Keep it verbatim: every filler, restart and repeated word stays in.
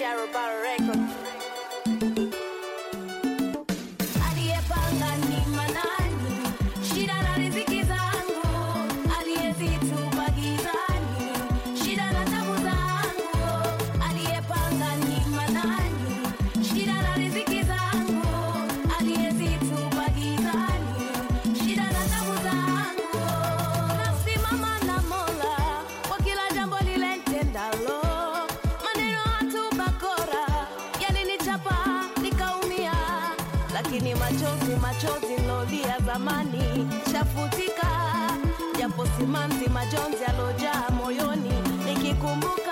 Jaro Bar Record. Aliyepanga ni manani, shida na riziki zangu. Aliyezitupa gizani, shida na tabu zangu. Aliyepanga ni manani, shida na riziki zangu. Aliyezitupa gizani, shida na tabu zangu. Nasimama na Mola kwa kila jambo lile nitendalo. Lakini machozi machozi nilolia zamani shafutika, japo simanzi majonzi alojaa moyoni nikikumbuka